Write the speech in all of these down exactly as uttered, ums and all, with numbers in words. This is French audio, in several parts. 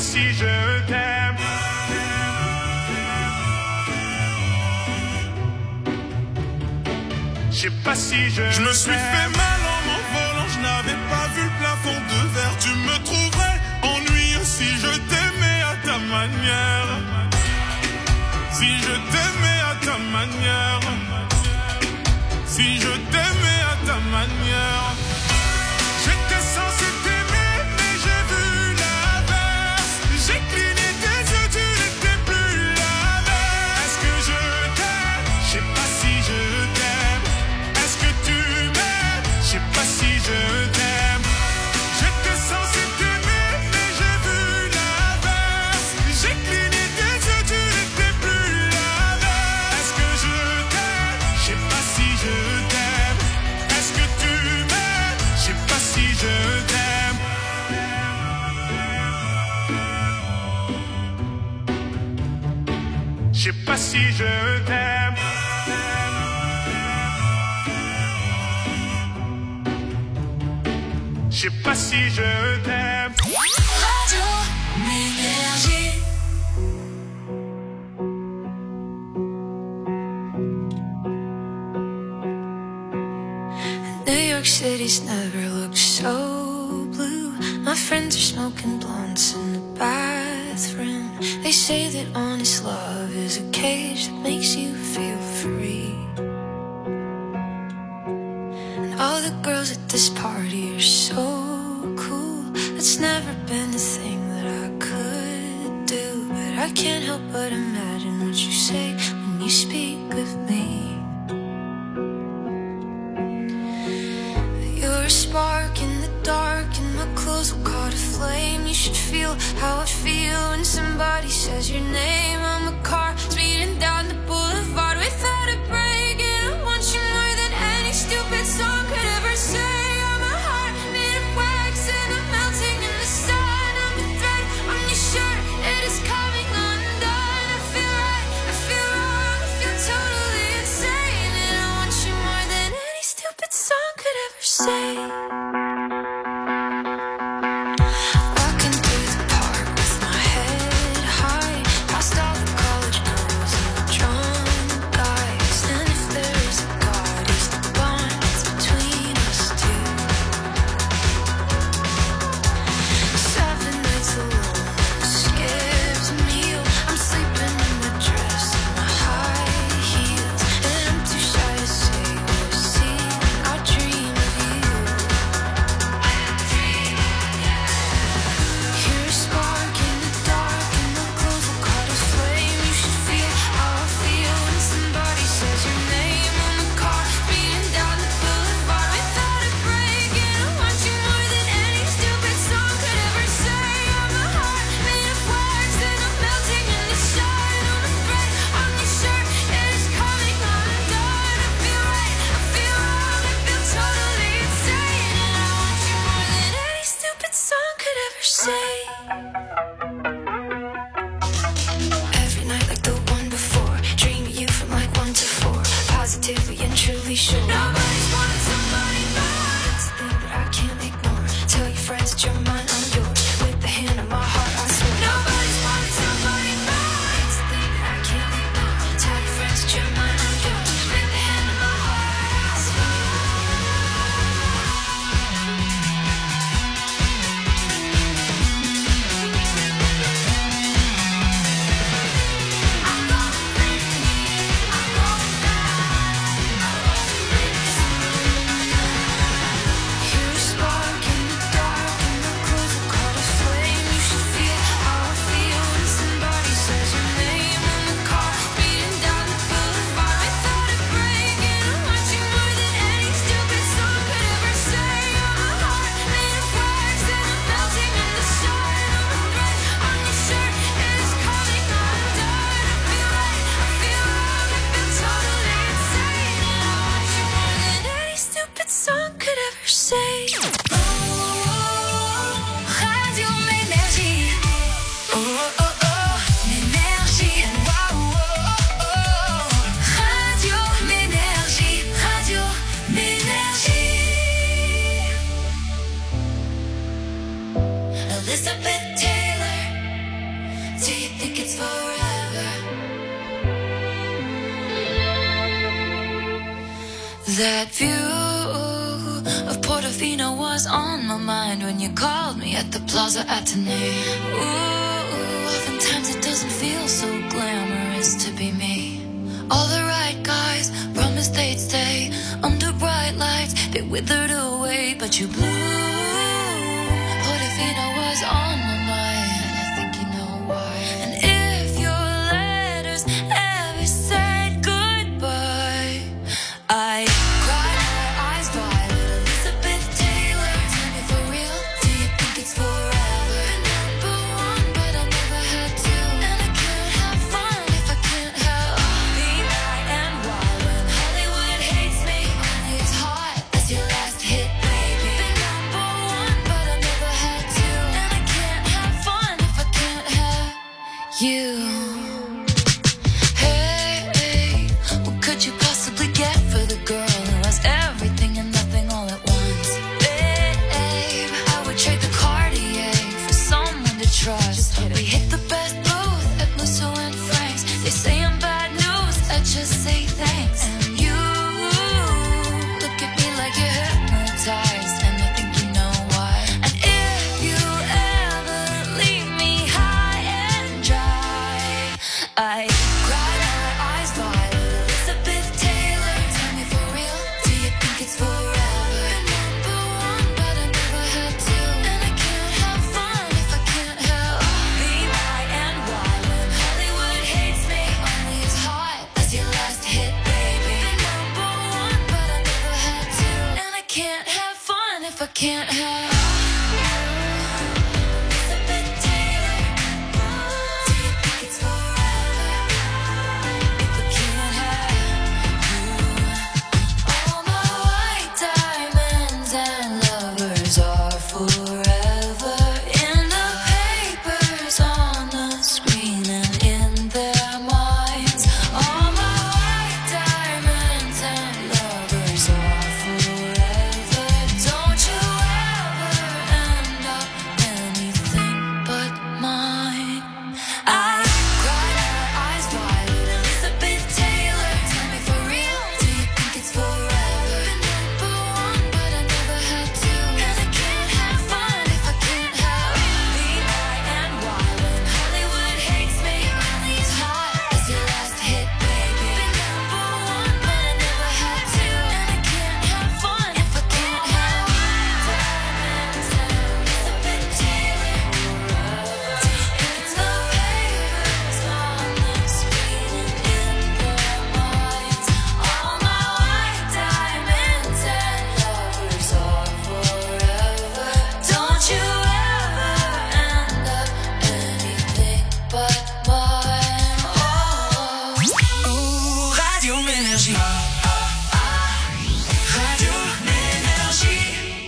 si je t'aime. Je sais pas si je Je me suis fait mal en m'envolant, je n'avais pas vu le plafond de verre. Tu me trouverais ennuyeux si je t'aimais à ta manière. Si je t'aimais à ta manière. Si je t'aimais à ta manière. J'étais censé t'aimer, mais j'ai vu l'inverse. J'ai cligné tes yeux, tu n'étais plus la même. Est-ce que je t'aime? Je sais pas si je t'aime. Est-ce que tu m'aimes? Je sais pas si je t'aime. J'étais censé t'aimer, mais j'ai vu l'inverse. J'ai cligné tes yeux, tu n'étais plus la même. Est-ce que je t'aime? Je sais pas si je t'aime. Est-ce que tu m'aimes? Je sais pas si je t'aime. Je sais pas si je t'aime. Je sais pas si je t'aime. Radio Énergie. New York City's never looked so blue. My friends are smoking blunts in the bathroom. They say that honest love is a cage that makes you feel free. And all the girls at this party are so cool. It's never been a thing that I could do, but I can't help but imagine what you say when you speak of me. You're a spark in the dark, and my clothes will caught a flame. You should feel how I feel when somebody says your name. I'm a car speeding down the boulevard without a break, and I want you more than any stupid song could ever say. I'm a heart made of wax, and I'm melting in the sun. I'm a thread on your shirt, it is coming undone. I feel right, I feel wrong, I feel totally insane, and I want you more than any stupid song could ever say. Walking through the park with my head high, past all the That view of Portofino was on my mind when you called me at the Plaza Athénée. Ooh, oftentimes it doesn't feel so glamorous to be me. All the right guys promised they'd stay under bright lights. They withered away, but you blew. Portofino was on my mind, I think you know why. And if your letters ever said goodbye, I cried my eyes violet. Elizabeth Taylor, tell me for real, do you think it's forever? Number one, but I never had to. And I can't have fun if I can't have be my and wild. When Hollywood hates me, only as hot as your last hit, baby. Been number one, but I never had to. And I can't have fun if I can't have you. Hey, what could you possibly get for the girl who has everything and nothing all at once? Babe, I would trade the Cartier for someone to trust. We hit the best booth at Musso and Frank's. They say I'm bad news, I just say thanks. And you look at me like you're hypnotized, and I think you know why. And if you ever leave me high and dry, I cry my eyes violet. Elizabeth Taylor, tell me for real, do you think it's forever? Number one, but I never had to. And I can't have fun if I can't have be my and wild. When Hollywood hates me, only as hot as your last hit, baby. Been number one, but I never had to. And I can't have fun if I can't have Elizabeth Taylor, do you think it's forever? If I can't have you, all my white diamonds and lovers are forever in the papers, on the screen, and in their minds. All my white diamonds and lovers are forever. Don't you ever end up anything but mine. I cry my eyes violet. Elizabeth Taylor, tell me for real, do you think it's forever? Number one, but I never had to. And I can't have fun if I can't have be my and wild. When Hollywood hates me, only as hot as your last hit, baby. Been number one, but I never had to. And I can't have fun if I can't have diamonds and Elizabeth Taylor. It's the papers on the screen and in their minds. All my white diamonds and lovers are forever. Don't you ever end up anything but mine. Oh, Radio Énergie. Radio Énergie.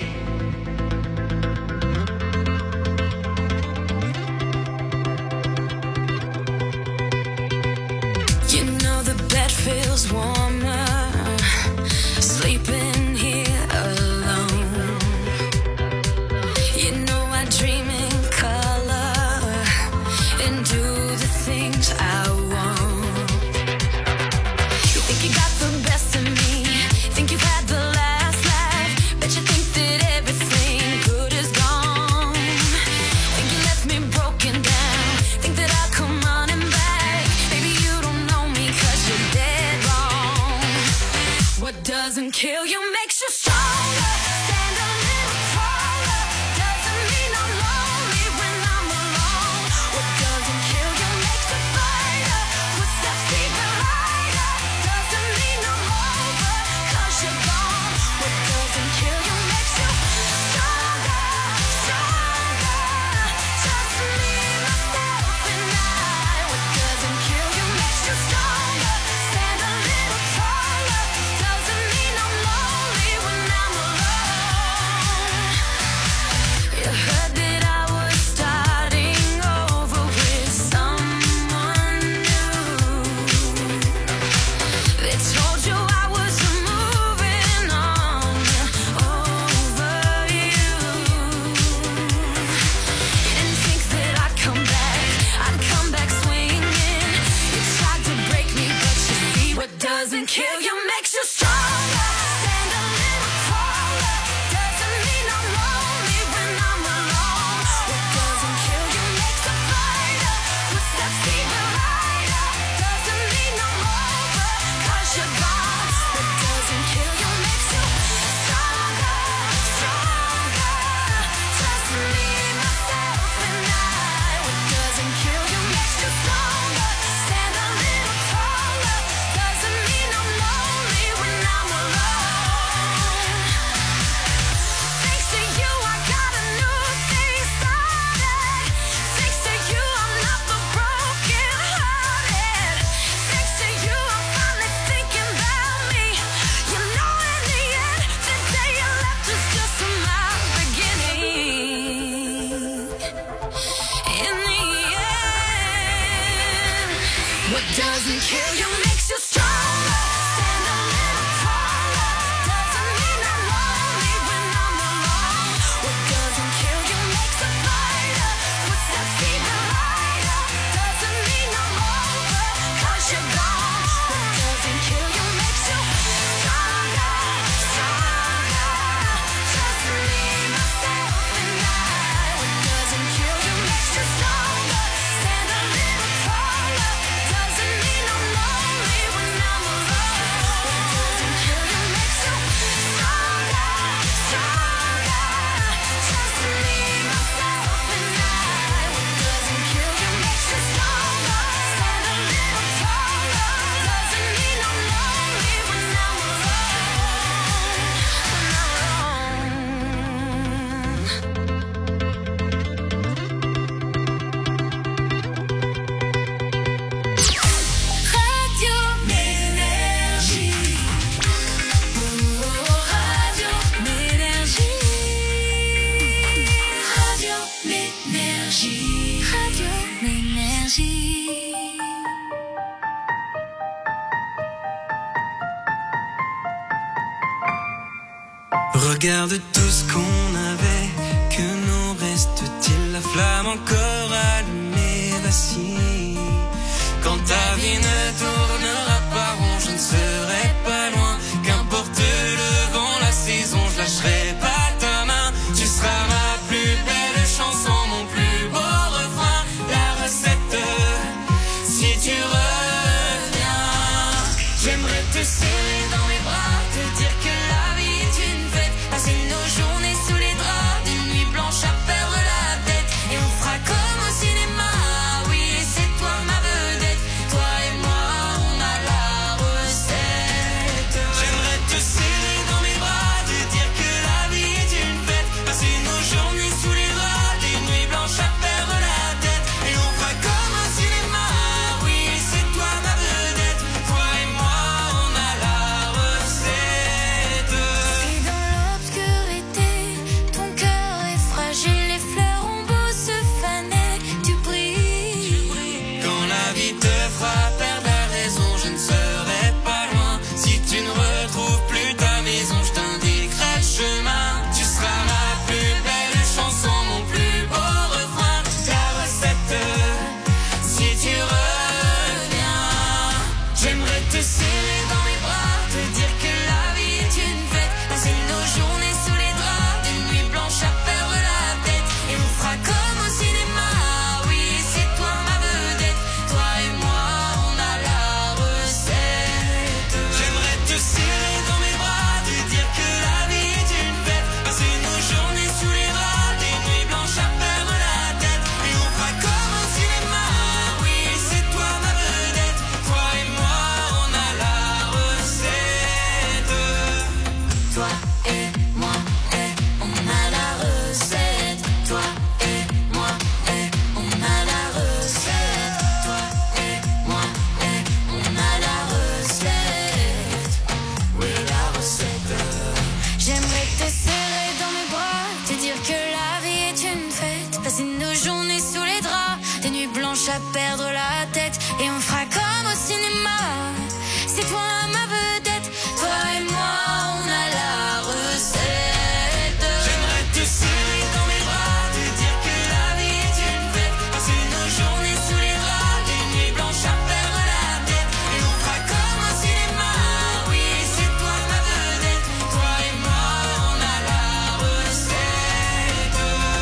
you know the bed feels warmer sleeping here alone. You know I dream in color and do the things I want. You think you got the best of me, think you've had the last laugh, bet you think that everything good is gone. Think you left me broken down, think that I'll come running back. Baby, you don't know me 'cause you're dead wrong. What doesn't kill you makes you stronger. Stand a little taller. Doesn't mean I'm lonely when I'm alone. What doesn't kill you makes a fighter. Footsteps even lighter. Doesn't mean I'm over 'cause you're gone. What doesn't kill you makes you stronger, stronger. Just me, myself, and I. What doesn't kill you makes you stronger. Stand a little taller. Doesn't mean I'm lonely when I'm alone. You heard that I was starting over with someone new. They told you I was moving on over you. You didn't think that I'd come back, I'd come back swinging. You tried to break me, but you see what doesn't kill you makes you stronger. Regarde tout ce qu'on avait, que nous reste-t-il? La flamme encore allumée, vacille. Quand ta vie ne tournera pas rond, je ne serai pas loin. Qu'importe le vent, la saison, je lâcherai pas ta main. Tu seras ma plus belle chanson, mon plus beau refrain. La recette, si tu reviens, j'aimerais te serrer dans mes bras, te dire que la vie est une fête. Passer nos journées sous les draps, des nuits blanches à perdre la tête. Et on fera comme au cinéma, oui, et c'est toi ma vedette. Toi et moi, on a la recette. J'aimerais te serrer dans mes bras, te dire que la vie est une fête. Passer nos journées sous les draps, des nuits blanches à perdre la tête. Et on fera comme au cinéma, oui, et c'est toi ma vedette. Toi et moi, on a la recette. Et dans l'obscurité, ton cœur est fragile, les fleurs ont beau se faner, tu brilles. Quand la vie te fera perdre la raison, je ne serai pas loin. Si tu ne retrouves plus ta maison, je t'indiquerai le chemin. Tu seras ma plus belle chanson, mon plus beau refrain. La recette, si tu reviens, j'aimerais te serrer dans mes bras, te dire que la vie est une fête. Passer nos journées sous les draps, des nuits blanches à perdre la tête. Et on fera comme au cinéma, oui, c'est toi ma vedette. Toi et moi, on a la recette. J'aimerais te serrer dans mes bras, te dire que la vie est une fête. Passer nos journées sous les draps, des nuits blanches à perdre la tête. Et on fera comme au cinéma, oui, c'est toi ma vedette. Toi et moi, on a la recette. Toi et moi, et on a la recette. Toi et moi, et on a la recette. Toi et moi, et on a la recette. Oui, la recette. J'aimerais te serrer dans mes bras, te dire que la vie est une fête. Passer nos journées sous les draps, des nuits blanches à perdre la tête. Et on fera comme au cinéma, c'est toi ma vedette. Toi et moi, on a la recette. J'aimerais te serrer dans mes bras, te dire que la vie est une fête. Passer nos journées sous les draps, des nuits blanches à perdre la tête. Et on fera comme au cinéma, oui, c'est toi ma vedette. Toi et moi, on a la recette.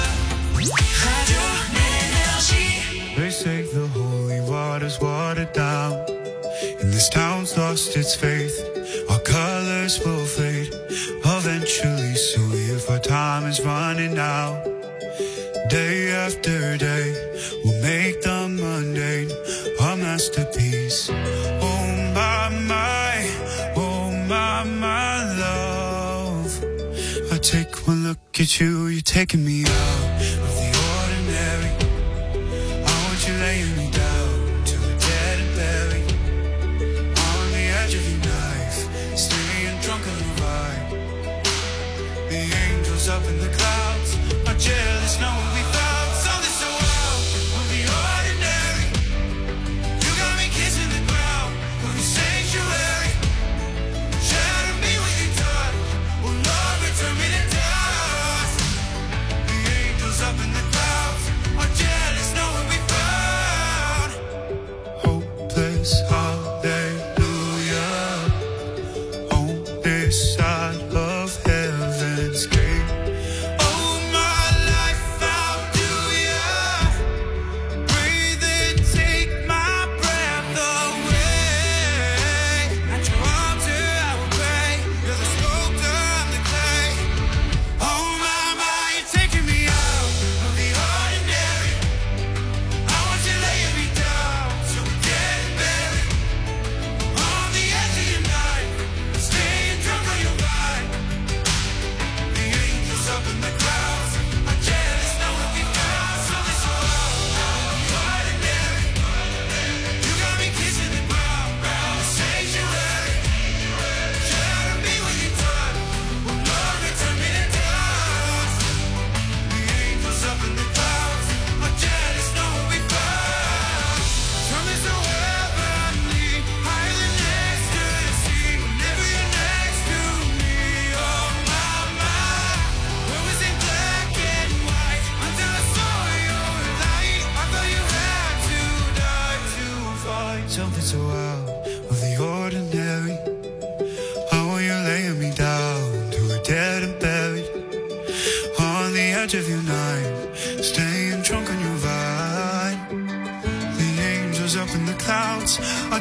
Radio Énergie. They say the holy water's watered down, and this town's lost its faith. Our colors will fade eventually, so if our time is running out, day after day, we'll make the mundane our masterpiece. Oh my, my, oh my, my love, I take one look at you, you're taking me out of the ordinary. I want you laying me down to a dead and buried on the edge of your knife, staying drunk on the vibe. The angels up in the clouds are jealous knowing we found something so wild of the ordinary. You got me kissing the ground of the sanctuary. Shatter me with your touch, oh Lord, return me to dust. The angels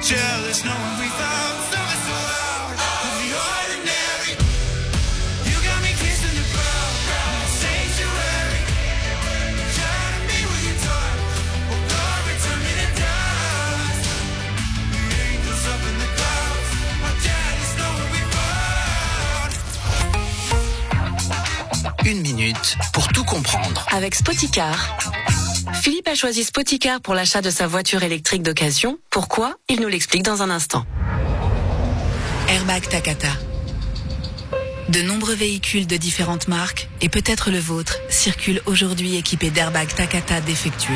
jealous knowing we found something so out of the ordinary. You got me kissing the ground in the sanctuary. Trying to be with your touch, oh glory, turn me to dust. The angels up in the clouds, my jealous knowing we found. Une minute pour tout comprendre. Avec Spoticar. Philippe a choisi Spoticar pour l'achat de sa voiture électrique d'occasion. Pourquoi ? Il nous l'explique dans un instant. Airbag Takata. De nombreux véhicules de différentes marques, et peut-être le vôtre, circulent aujourd'hui équipés d'airbags Takata défectueux.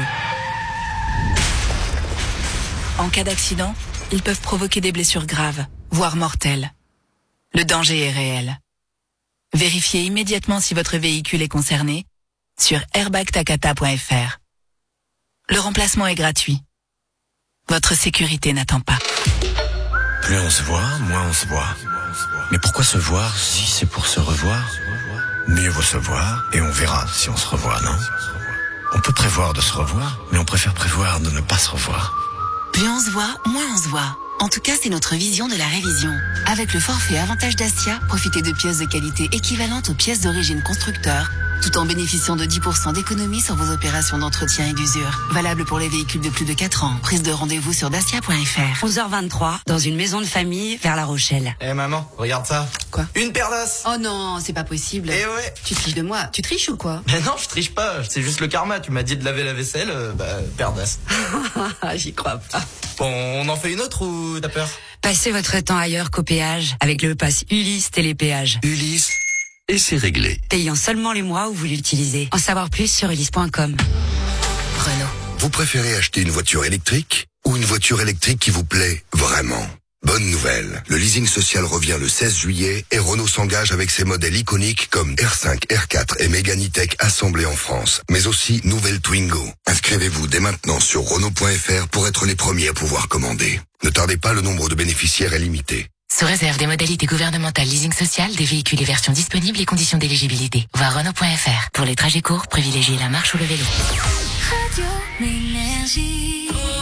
En cas d'accident, ils peuvent provoquer des blessures graves, voire mortelles. Le danger est réel. Vérifiez immédiatement si votre véhicule est concerné sur airbag takata point f r. Le remplacement est gratuit. Votre sécurité n'attend pas. Plus on se voit, moins on se voit. Mais pourquoi se voir si c'est pour se revoir ? Mieux vaut se voir et on verra si on se revoit, non ? On peut prévoir de se revoir, mais on préfère prévoir de ne pas se revoir. Plus on se voit, moins on se voit. En tout cas, c'est notre vision de la révision. Avec le forfait Avantage Dacia, profitez de pièces de qualité équivalentes aux pièces d'origine constructeur, tout en bénéficiant de dix pour cent d'économie sur vos opérations d'entretien et d'usure. Valable pour les véhicules de plus de quatre ans. Prise de rendez-vous sur dacia point f r. onze heures vingt-trois, dans une maison de famille vers La Rochelle. Eh hey maman, regarde ça. Quoi ? Une paire d'os. Oh non, c'est pas possible. Eh ouais. Tu triches de moi. Tu triches ou quoi ? Mais non, je triche pas. C'est juste le karma. Tu m'as dit de laver la vaisselle, euh, bah, paire d'os. J'y crois pas. Bon, on en fait une autre ou t'as peur ? Passez votre temps ailleurs qu'au péage avec le pass Ulysse Télépéage. Ulysse, et c'est réglé. Payant seulement les mois où vous l'utilisez. En savoir plus sur ulysse point com. Renault. Vous préférez acheter une voiture électrique ou une voiture électrique qui vous plaît vraiment ? Bonne nouvelle, le leasing social revient le seize juillet et Renault s'engage avec ses modèles iconiques comme R cinq, R quatre et Mégane E-Tech assemblés en France, mais aussi nouvelle Twingo. Inscrivez-vous dès maintenant sur Renault point f r pour être les premiers à pouvoir commander. Ne tardez pas, le nombre de bénéficiaires est limité. Sous réserve des modalités gouvernementales leasing social, des véhicules et versions disponibles et conditions d'éligibilité. Voir Renault point f r. Pour les trajets courts, privilégiez la marche ou le vélo. Radio Énergie.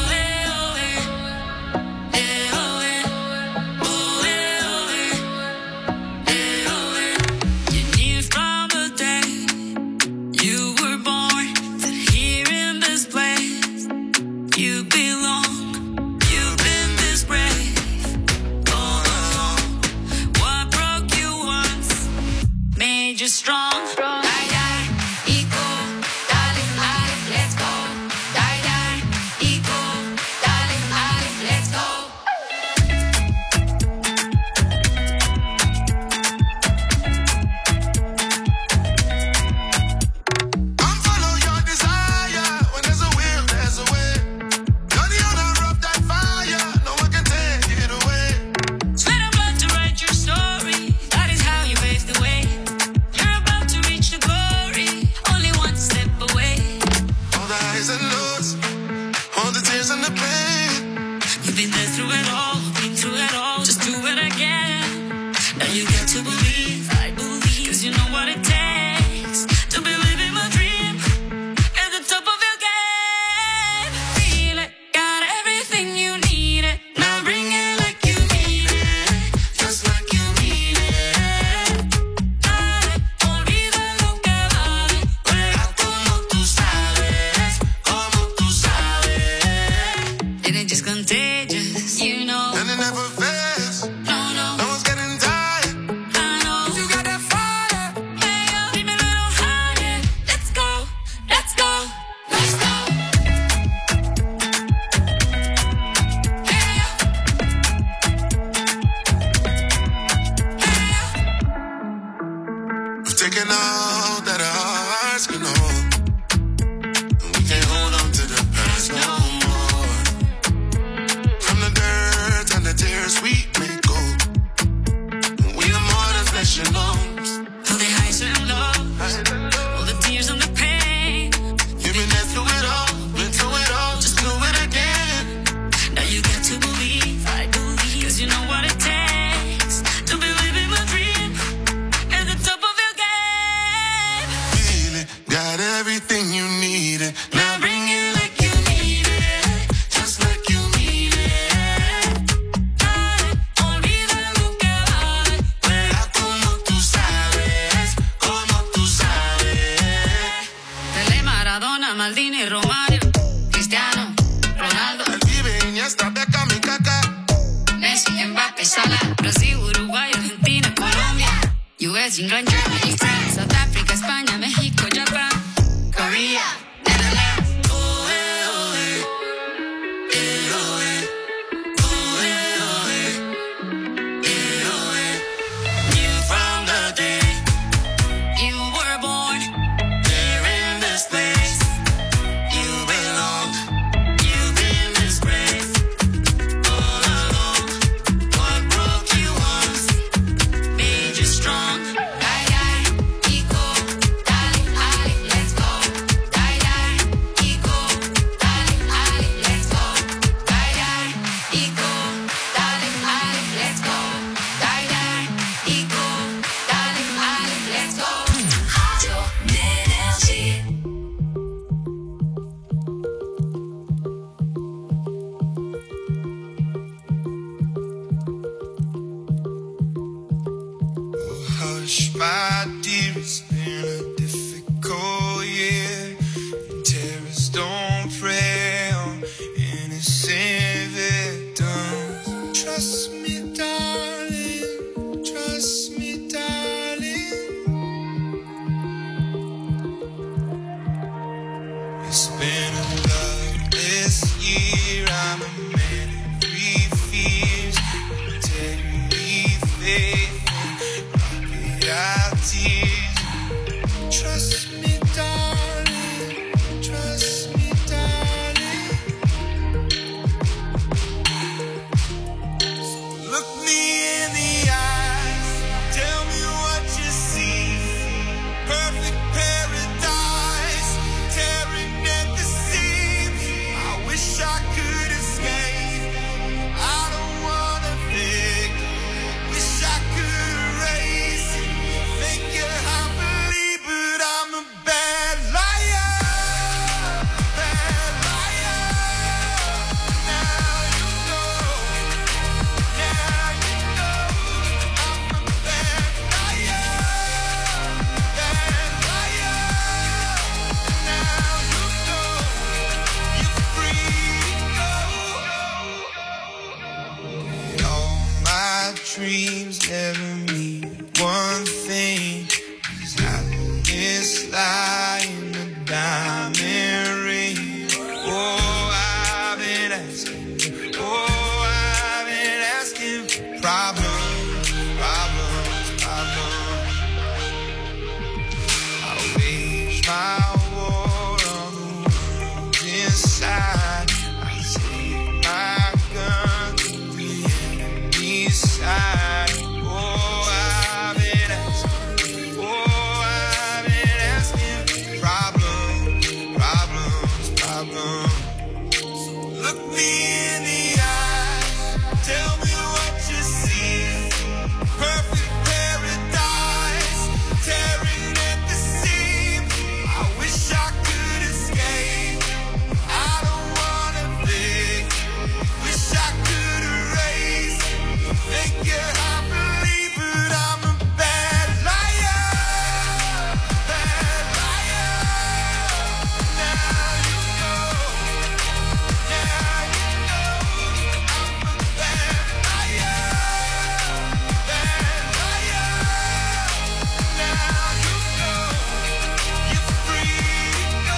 Just strong, strong. Die, die, equal, darling, darling, let's go. Die, die, equal, darling, darling, let's go. I'm follow your desire. When there's a will, there's a way. You're the owner of that fire. No one can take it away. Sweat about to write your story. That is how you pave the way. You're about to reach U S, England, Germany, France, South Africa, España, México, Japan, Korea, Netherlands. Oh, eh, oh, eh. Eh, oh, eh. Oh, eh, oh, eh. Eh, oh, eh. Knew from the day you were born, there in this place, you belong. You've been disgraced all along. What broke you once made you strong. Die, die, ego, dale, ale, let's go. Die, die, ego, dale, ale, let's go. Die, die, ego, dale, ale, let's go. Die, die, ego, dale, ale, let's go. Radio Énergie. Hush, my dear, it's been a difficult year. Terrorists don't prey on innocent victims. Trust me, darling. Trust me, darling. It's been a bloodless year. I'm a man of three fears. Integrity, faith. Trust me, darling. Trust me, darling. So look me in the eyes. Tell me what you see. Perfect paradise, tearing at the seams. I wish I could escape. I don't wanna think. Wish I could erase. Think you're happily, but I'm a bad liar. Bad liar. Now you know. Now you know. I'm a bad liar. Bad liar. Now you know. You're free to go. All my dreams never mean one thing. Is happiness lie in the diamond ring? Oh, I've been asking. Oh, I've been asking for problems, problems, problems. I wage my war on the world inside. I take my gun to the enemy's side. Oh, I've been asking. Oh, I've been asking for problems, problems, problems. So look me in the eyes. Tell me what you see. Perfect paradise, tearing at the seams. I wish I could escape. I don't wanna think. Wish I could erase. Think you're happily, but I'm a bad liar. Bad liar. Now you know. Now you know. I'm a bad liar. Bad liar. Now you know. You're free to go.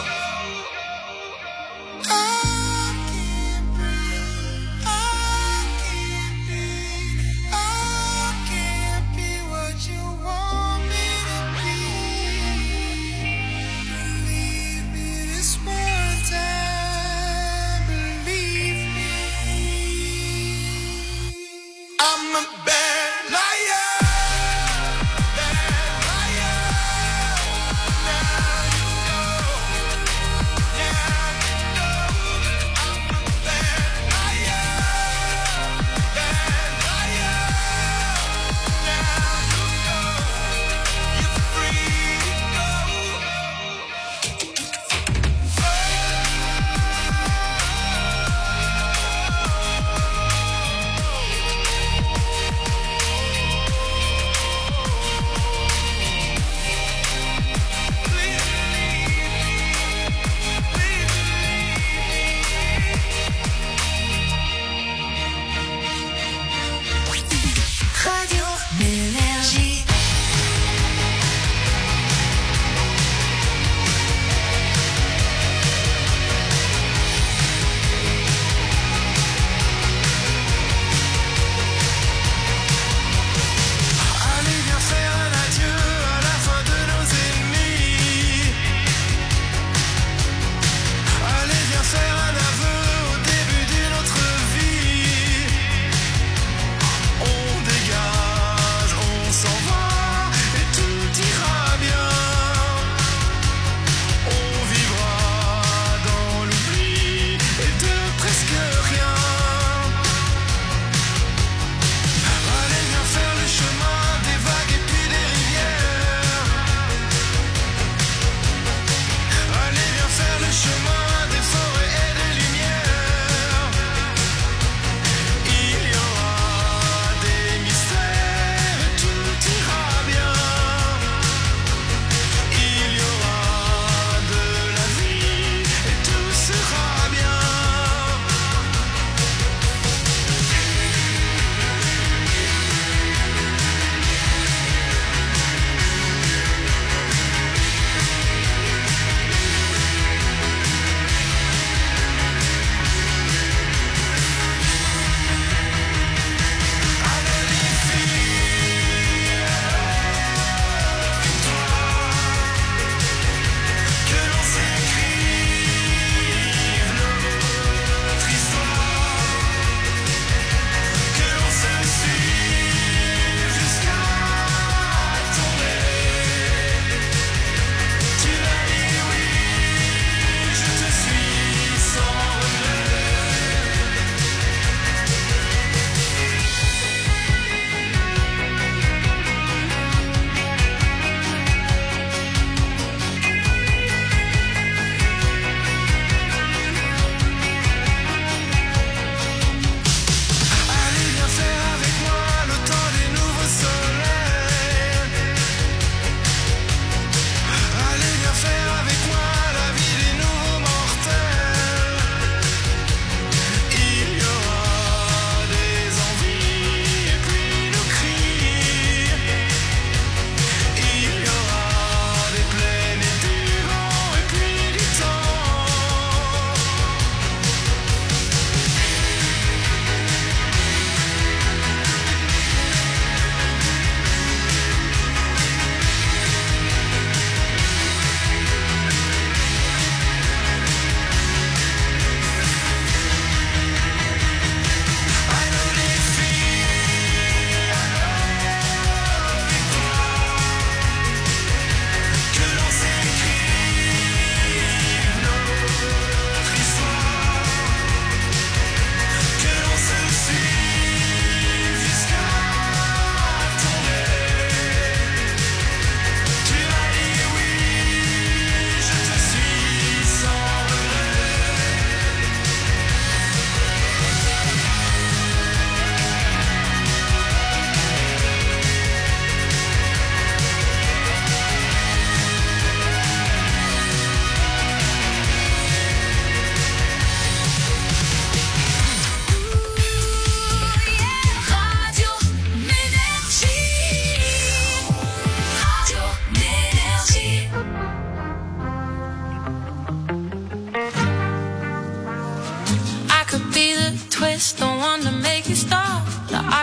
I can't breathe. I can't breathe. I can't be what you want me to be. Believe me this one time. Believe me. I'm a bad liar. Bad liar. Now you know. Now you know. I'm a bad liar. Bad liar. Now you know. You're free to go.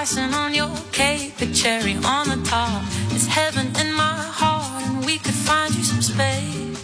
icing on your cake, a cherry on the top. It's heaven in my heart, and we could find you some space.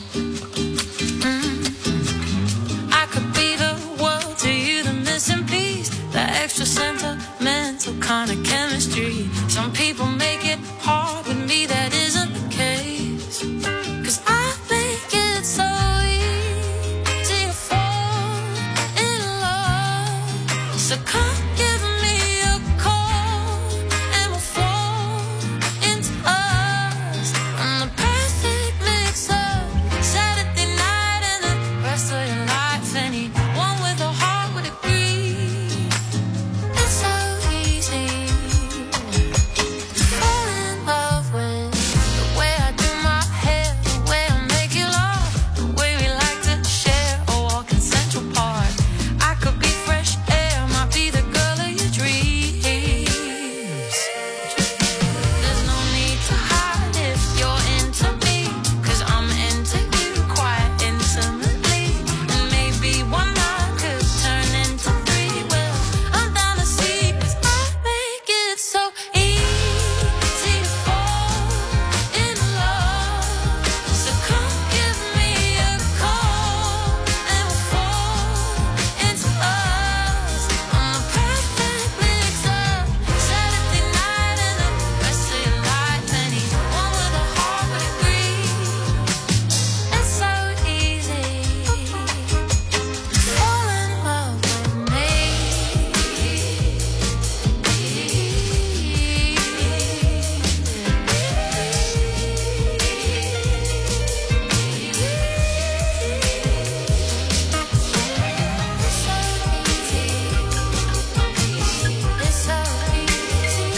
Mm. I could be the world to you, the missing piece, the extra sentimental kind of chemistry. Some people make it hard, with me that isn't the case. 'Cause I think it's so easy to fall in love. So come give me a call and we'll fall into us. I'm the perfect mix up, Saturday night and the rest of your life. Anyone with a heart would agree. It's so easy to fall in love with the way I do my hair, the way I make you laugh, the way we like to share a walk in Central Park. I could be fresh air, might be the girl of your dreams. There's no need to hide if you're into me, 'cause I'm into you quite intimately. And maybe one night could turn into three. Well, I'm down to see, 'cause I make it so easy to fall in love. So come give me a call and we'll fall into us. I'm the perfect mix up, Saturday night and the rest of your life. Anyone with a heart would agree. It's so easy to fall in love with me. It's so easy.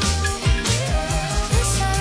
It's so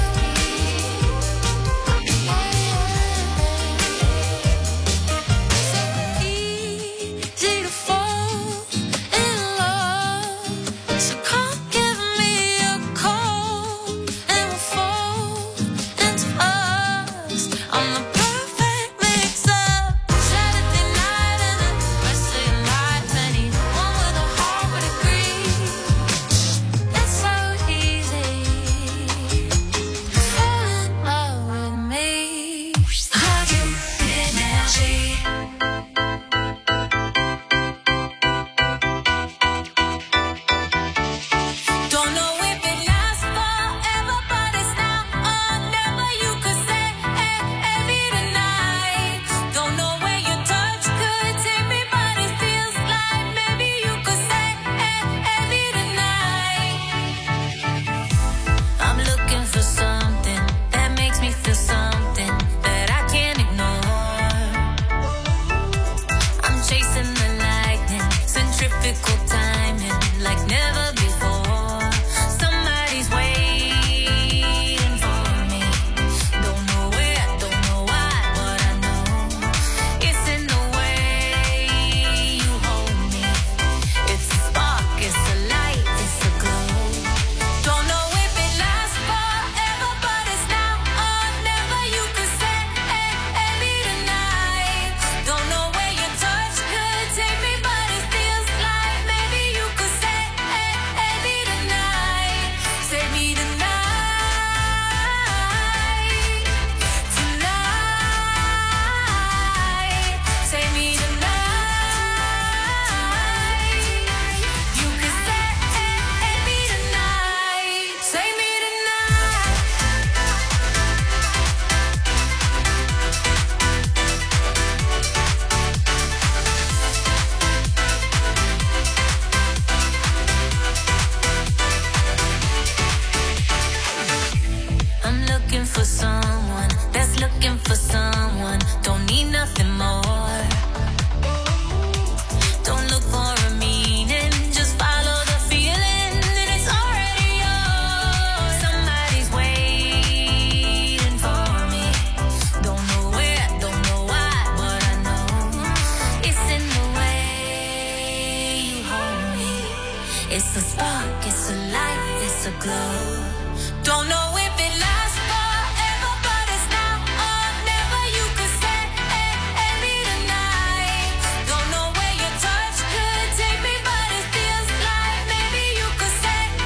easy to fall in love. So come give me a call and we'll fall into us. I'm the perfect mix up, Saturday night and the rest of your life. Anyone with a heart would agree. It's so easy to fall in love with me. Radio Énergie. Don't know if it lasts forever, but it's now or never. You could say, hey, hey, me tonight. Don't know where your touch could take me, but it feels like maybe you could say, hey, hey, me tonight. I'm looking for something that makes me feel something that I can't ignore. I'm chasing the lightning, centrifugal timing, like never before. Somebody's waiting for me. Don't know where, don't know why, but I know it's in the way you hold me. It's a spark, it's a light, it's a glow. Don't know if it lasts forever, but it's now or never. You could say, hey, hey, me tonight. Don't know where your touch could take me, but it feels like maybe you could say, hey, hey, me tonight. Say me tonight. Tonight. Say me tonight. You could say, hey, hey, me tonight. Say me tonight. I'm looking for someone that's looking for someone. Don't need nothing more. Don't look for a meaning, just follow the feeling, and it's already yours. Somebody's waiting for me. Don't know where, don't know why, but I know it's in the way you hold me. It's a spark, it's a light, it's a glow. Don't know if it lasts forever, but it's now or never. You could say, hey, hey, me tonight. Don't know where your touch could take me, but it feels like maybe you could say,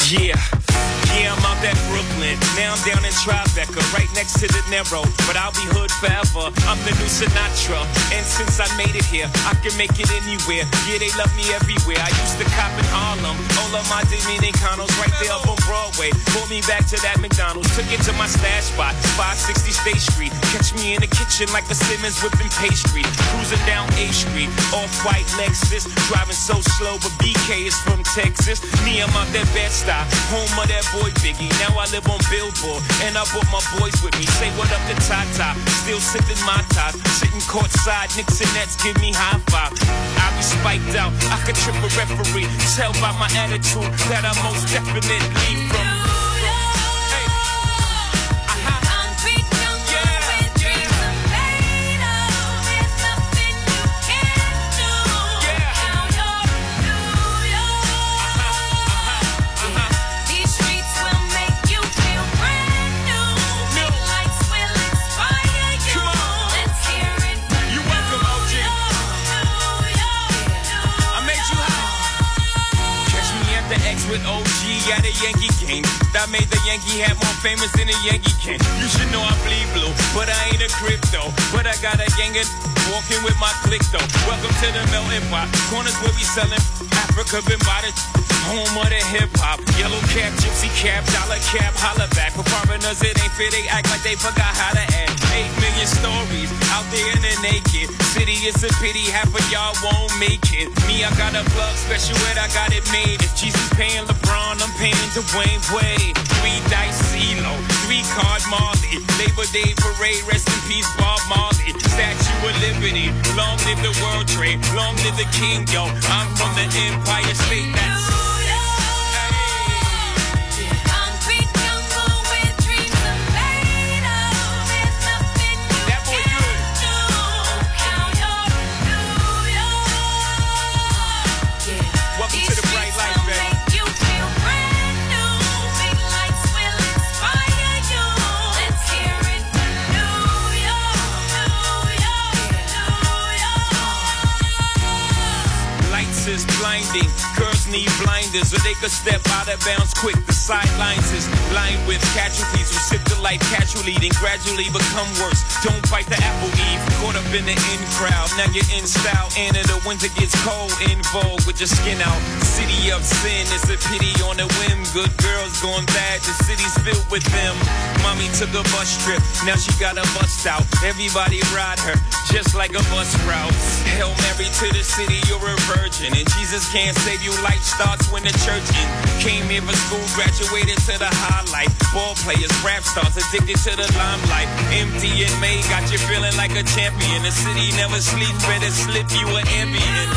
Yeah, yeah, I'm out at Brooklyn. Now I'm down in Tribeca, right next to the Narrow. But I'll be hood forever. I'm the new Sinatra. And since I made it here, I can make it anywhere. Yeah, they love me everywhere. I used to cop in Harlem. All of my Dominicanos right there up on Broadway. Pulled me back to that McDonald's. Took it to my stash spot, five sixty State Street. Catch me in the kitchen like a Simmons whipping pastry. Cruising down A Street, off-white Lexus. Driving so slow, but B K is from Texas. Me, I'm out that Bed-Stuy, home of that boy Biggie. Now I live on Billboard, and I brought my boys with me. Say what up to Tata, still sipping my top. Sitting courtside, Knicks and Nets give me high five. I be spiked out, I could trip a referee. Tell by my attitude that I most definitely from. With O G at a Yankee game. That made the Yankee hat more famous than a Yankee can. You should know I bleed blue, but I ain't a crypto. But I got a gang of walking with my click though. Welcome to the melting pot. Corners where we selling Africa been by the home of the hip hop. Yellow cap, gypsy cap, dollar cap, holla back. For foreigners it ain't fair, they act like they forgot how to act. Eight million stories out there in the naked city. It's a pity half of y'all won't make it. Me, I got a plug special ed, I got it made. If Jesus paying LeBron, I'm paying Dwayne Wade. Three dice CeeLo, three card Marley. Labor Day parade, rest in peace Bob Marley. Statue of Liberty, long live the World Trade, long live the King, yo. I'm from the Empire State, that's blinding. Girls need blinders, or they could step out of bounds quick. The sidelines is lined with casualties who sip the life casually, then gradually become worse. Don't bite the apple eve, caught up in the in crowd. Now you're in style, and in the winter gets cold. In vogue with your skin out. City of sin, it's a pity on a whim. Good girls going bad, the city's filled with them. Mommy took a bus trip, now she got a bust out. Everybody ride her, just like a bus route. Hail Mary to the city, you're a virgin. And Jesus can't save you, life starts when the church ends. Came here for school, graduated to the highlight. Ball players, rap stars, addicted to the limelight. Empty in May, got you feeling like a champion. The city never sleeps, better slip you an ambient.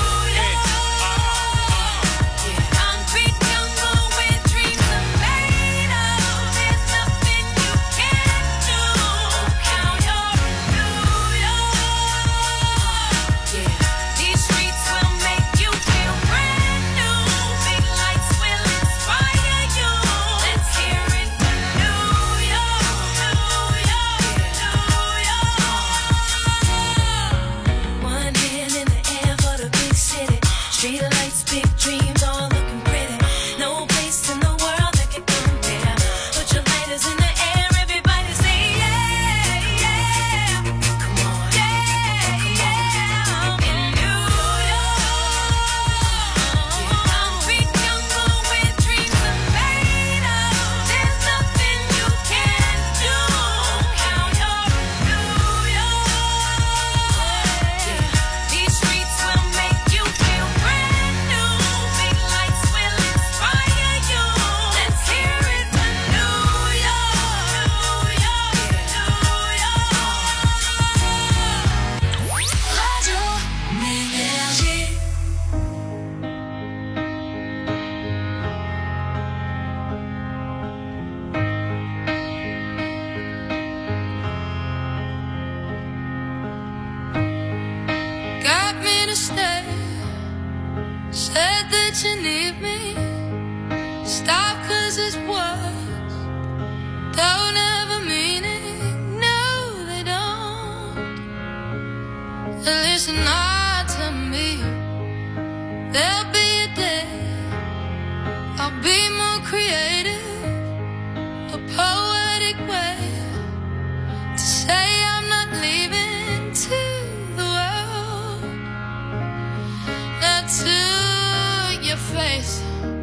You need me. Stop, cause it's words don't ever mean it. No, they don't. Listen hard to me. There'll be a day I'll be more created a poetic way to say I'm not leaving to the world. Now to your face,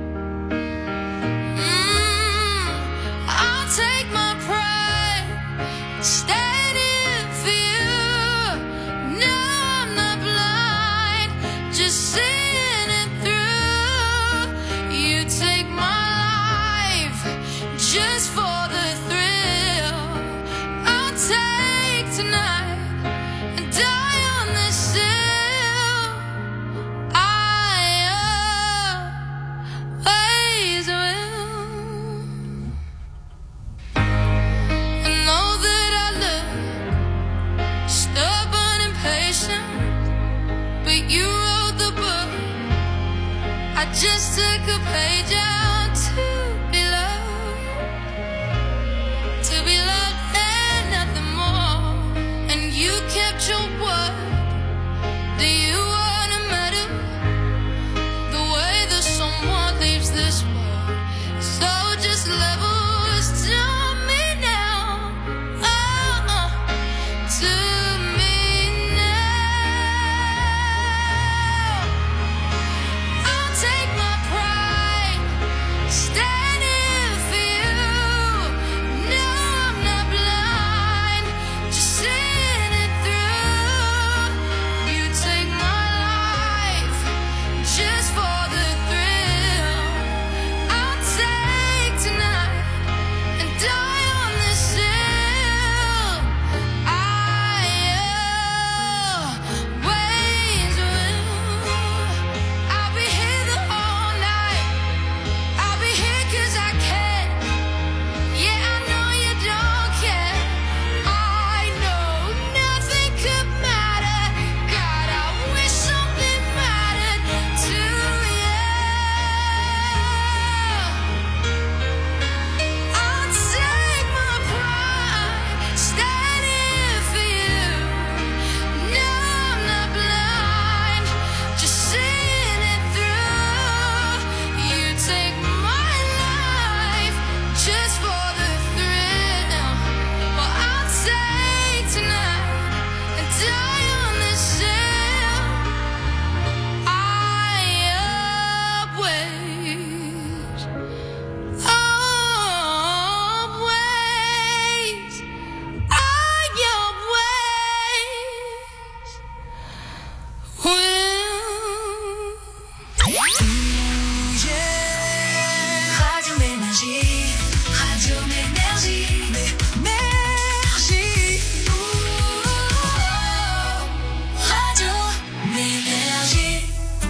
mm, I'll take my pride, standing for you. No, I'm not blind, just seeing it through. You take my life just for the thrill. I'll take tonight and die on this hill. I always will. I know that I look stubborn and patient, but you wrote the book. I just took a page out to be loved, to be loved and nothing more. And you kept your word. Do you want a medal? The way that someone leaves this world. So just levels to me now. Oh, oh, to me now. I'll take my pride, standing for you. No, I'm not blind, just seeing it through. You take my life just for the thrill. I'll take tonight and die on this hill. I always will. I'll be here the whole night. I'll be here 'cause I can. Yeah, I know you don't care. I know nothing could matter. God, I wish something mattered to you. I'll take my pride, standing for you. No, I'm not blind, just seeing it through. You take my life just for the thrill. Well, I'll take tonight and die on this hill. I always, always, I always will. Radio Ménergie, Radio Ménergie, Ménergie. Radio Ménergie.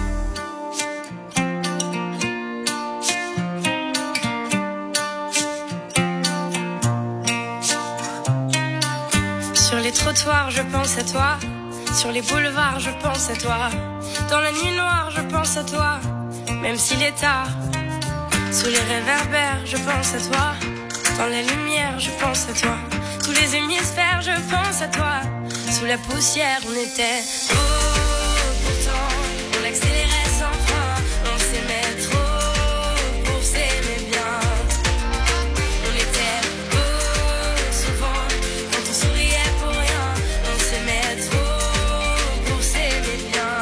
Sur les trottoirs, je pense à toi. Sur les boulevards, je pense à toi. Dans la nuit noire, je pense à toi. Même s'il est tard. Sous les réverbères, je pense à toi. Dans la lumière, je pense à toi. Tous les hémisphères, je pense à toi. Sous la poussière, on était beau. Pourtant, on accélérait sans frein. On s'aimait trop pour s'aimer bien. On était beau souvent quand on souriait pour rien. On s'aimait trop pour s'aimer bien.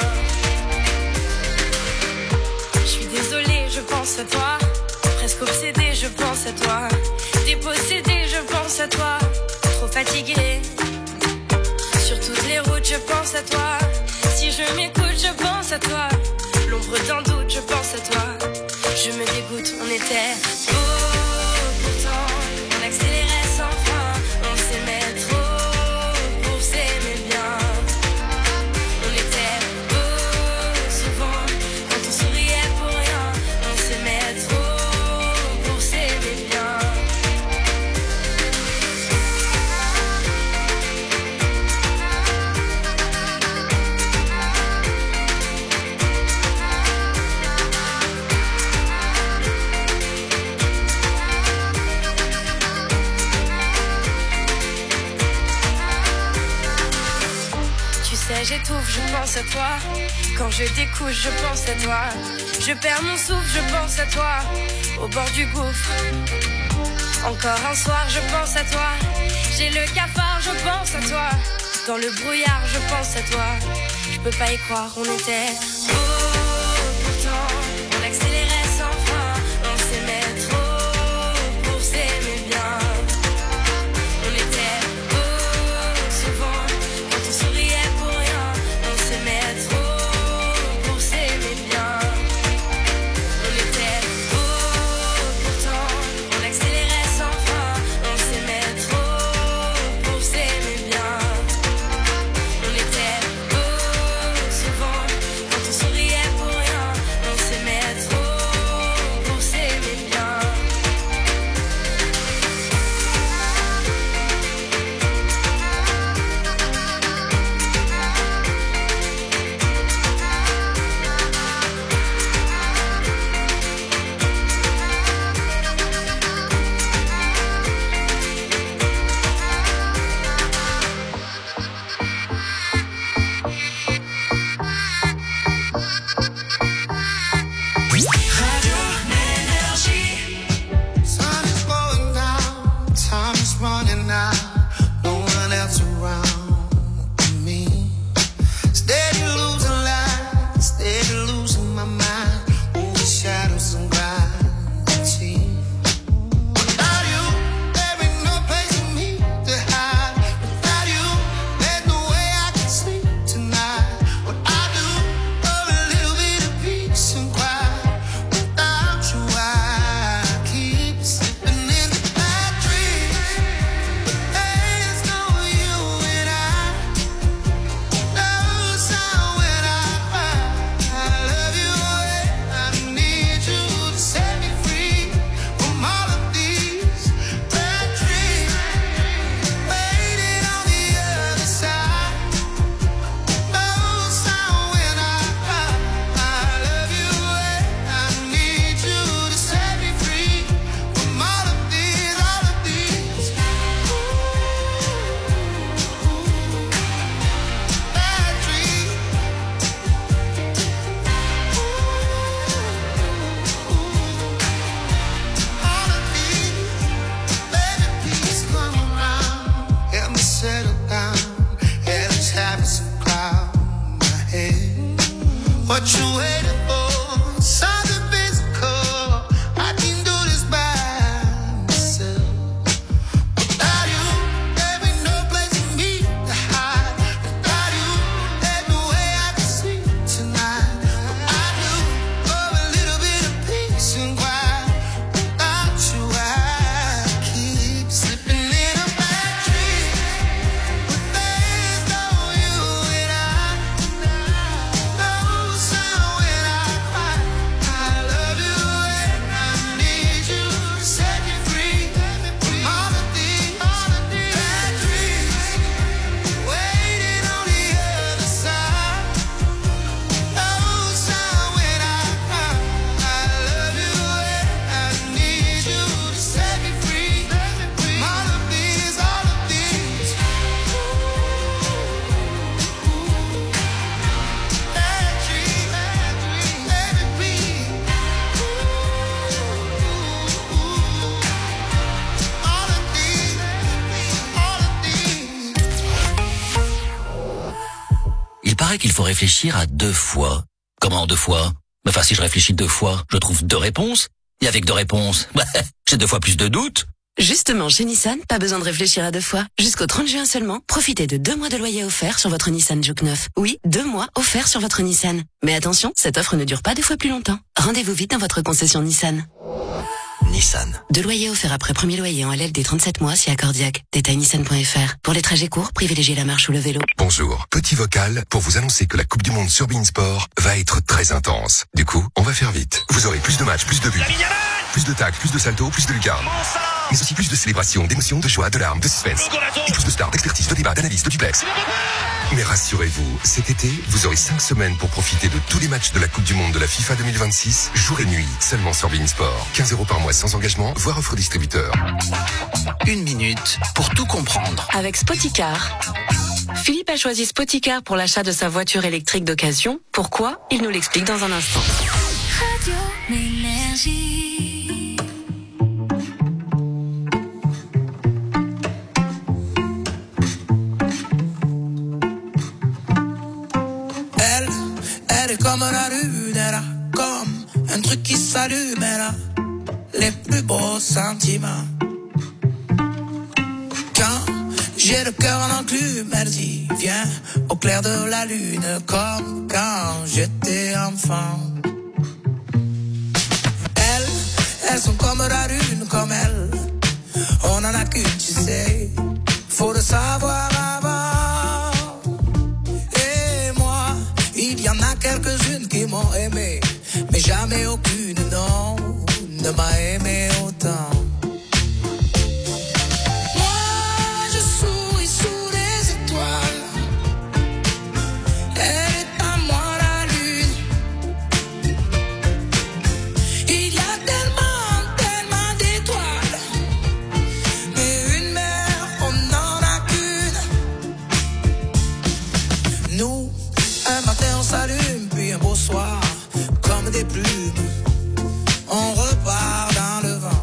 Je suis désolée, je pense à toi. Presque obsédée, je pense à toi. Dépossédée, je pense à toi. Trop fatiguée. Sur toutes les routes, je pense à toi. Si je m'écoute, je pense à toi. L'ombre d'un doute, je pense à toi. Je me dégoûte, on était beau. Pourtant, on accélérait sans frein. On s'aimait trop pour s'aimer bien. On était beau souvent quand on souriait pour rien. On s'aimait trop pour s'aimer bien. J'étouffe, je pense à toi. Quand je découche, je pense à toi. Je perds mon souffle, je pense à toi. au bord du gouffre. Encore un soir, je pense à toi. J'ai le cafard, je pense à toi. Dans le brouillard, je pense à toi. Je peux pas y croire, on était beaux. Pourtant, on accélérait sans frein. On s'aimait trop pour s'aimer bien. On était beaux souvent quand on souriait pour rien. On s'aimait trop pour s'aimer bien. On était beaux pourtant, on accélérait sans frein. On s'aimait trop pour s'aimer bien. On était beaux souvent quand on souriait pour rien. On s'aimait trop pour s'aimer bien. Sun is going down, time is running out, no one else around me. Steady losing light, steady losing my mind, over shadows and gravity. Without you, there ain't no place for me to hide. Without you, there's no way I can sleep tonight. What I do for a little bit of peace and quiet. Without you, I keep slipping into bad dreams. There's no you and I. No sound when I cry. I love you and I need you to set me free from all of these bad dreams. Waiting on the other side. No sound when I cry. I love you and I need you to set me free from all of these, all of these bad dreams. All of these, baby, please come around. Help me settle down. Hellish habits cloud my head. What you waiting for? Something physical. I can do this by myself. Without you, there ain't no place for me to hide. Without you, there's no way I can sleep tonight. What I do for a little bit of peace and quiet. Without you, I keep slipping in a bad dream. There's no you and I. No sound when I cry. I love you and I need you to set me free from all of these, all of these bad dreams. Waiting on the other side. No sound when I cry. I love you and I need you to set me free from all of these, all of these bad dreams, baby, please. All of these, all of these. Il paraît qu'il faut réfléchir à deux fois. Comment deux fois? Enfin, si je réfléchis deux fois, je trouve deux réponses. Et avec deux réponses, bah, j'ai deux fois plus de doutes. Justement, chez Nissan, pas besoin de réfléchir à deux fois. Jusqu'au trente juin seulement, profitez de deux mois de loyer offert sur votre Nissan Juke neuf. Oui, deux mois offerts sur votre Nissan. Mais attention, cette offre ne dure pas deux fois plus longtemps. Rendez-vous vite dans votre concession Nissan. Nissan. Deux loyers offerts après premier loyer en L L D trente-sept mois si accordiaque. Détail nissan point f r. Pour les trajets courts, privilégiez la marche ou le vélo. Bonjour, petit vocal pour vous annoncer que la Coupe du Monde sur Beansport va être très intense. Du coup, on va faire vite. Vous aurez plus de matchs, plus de buts, plus de tacles, plus de saltos, plus de lucarnes. Mais aussi plus de célébrations, d'émotions, de joie, de larmes, de suspense. Et plus de stars, d'expertise, de débats, d'analyse, de duplex. Mais rassurez-vous, cet été, vous aurez cinq semaines pour profiter de tous les matchs de la Coupe du Monde de la FIFA deux mille vingt-six, jour et nuit, seulement sur Beansport. quinze euros par mois sans engagement, voire offre distributeur. Une minute pour tout comprendre. Avec Spoticar. Philippe a choisi Spoticar pour l'achat de sa voiture électrique d'occasion. Pourquoi? Il nous l'explique dans un instant. Radio Énergie. beau sentiment. Quand j'ai le cœur en enclume, elle dit viens au clair de la lune, comme quand j'étais enfant. Elles, elles sont comme la lune, comme elles. On en a qu'une, tu sais, faut le savoir avant. Et moi, il y en a quelques-unes qui m'ont aimé, mais jamais aucune, non, ne m'a aimé autant. Moi, je souris sous les étoiles. Elle est à moi la lune. Il y a tellement, tellement d'étoiles, mais une mère, on n'en a qu'une. Nous, un matin on s'allume, puis un beau soir, comme des plumes, on repart dans le vent.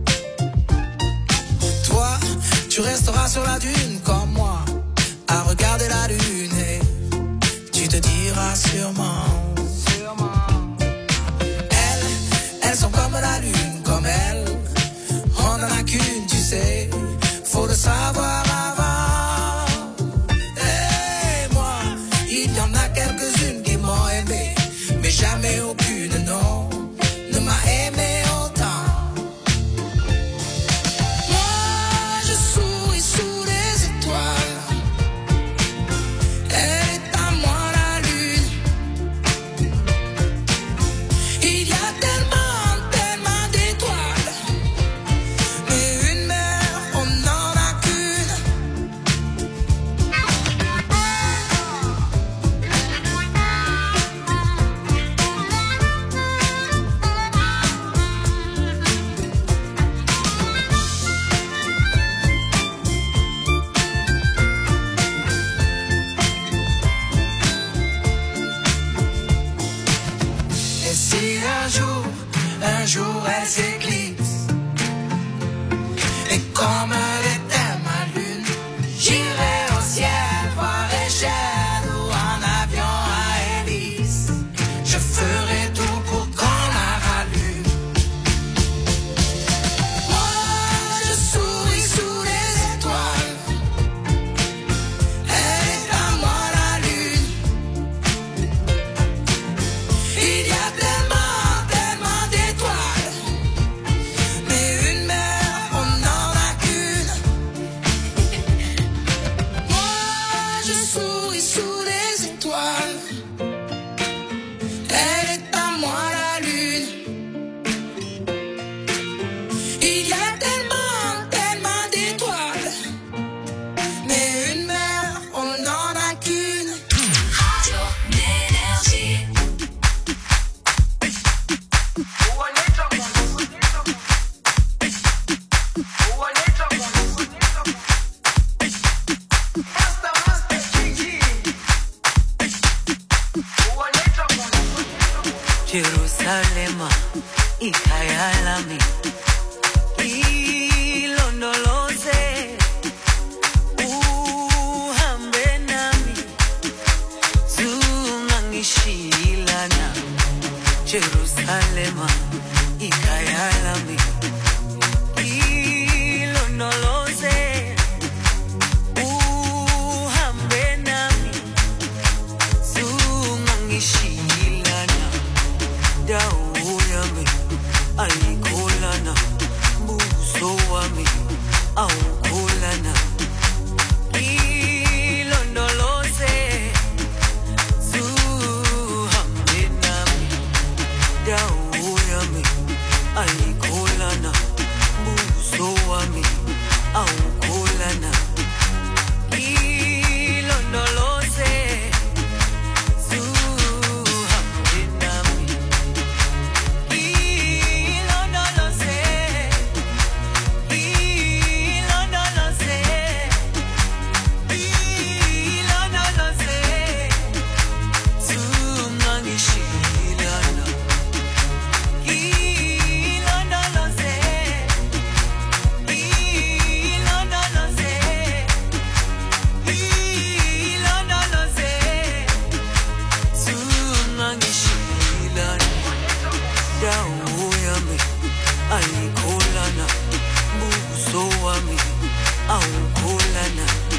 Toi, tu resteras sur la dune comme moi, à regarder la lune, et tu te diras sûrement, elles, elles sont comme la lune, comme elles. On en a qu'une, tu sais, faut le savoir avant. Et moi, il y en a quelques-unes qui m'ont aimé, mais jamais aucune, non, ne m'a aimé autant. Moi, je souris sous les étoiles. Elle est à moi la lune. Il y a tellement, tellement d'étoiles, mais une mère, on n'en a qu'une. Et si un jour, un jour elle s'éclipse, et comme elle était ma lune, j'irai au ciel voir Échelle ou en avion à hélice. Je ferai tout pour qu'on la rallume. Moi, je souris sous les étoiles. Elle est à moi la lune. Il y a tellement, tellement d'étoiles, mais une mère, on n'en a qu'une. Moi, je souris sous les étoiles. Elle est à moi la lune. Il y a tellement, tellement d'étoiles, mais une mère, on n'en a qu'une. Radio Énergie. Jerusalema, ikhaya lami, ilondoloze, uhambe nami, zungangishilana. Jerusalema, ikhaya lami, ilondoloze, uhambe nami, zungangishilana. Dawo yami ayikholana, buso wami awukholana. Ilondoloze, zuhambe nami. Dawo yami ayikholana, buso wami awukholana. Ilondoloze, zuhambe nami. Ilondoloze, ilondoloze, ilondoloze, zungangishilana. Ilondoloze, ilondoloze. wami aukulana